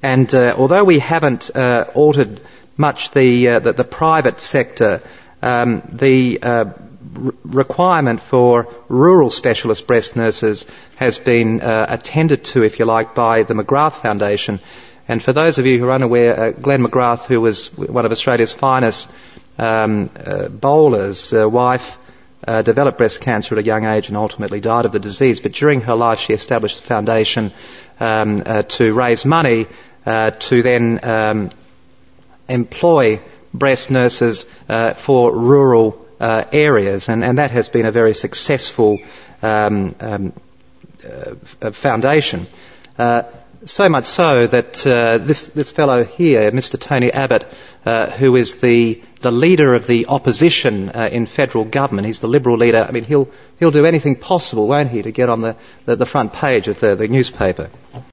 And although we haven't altered much the private sector, the requirement for rural specialist breast nurses has been attended to, if you like, by the McGrath Foundation. And for those of you who are unaware, Glenn McGrath, who was one of Australia's finest bowlers, wife developed breast cancer at a young age and ultimately died of the disease. But during her life she established a foundation to raise money to then employ breast nurses for rural areas, and that has been a very successful foundation. So much so that this fellow here, Mr. Tony Abbott, who is the leader of the opposition in federal government, he's the Liberal leader. I mean, he'll do anything possible, won't he, to get on the front page of the newspaper.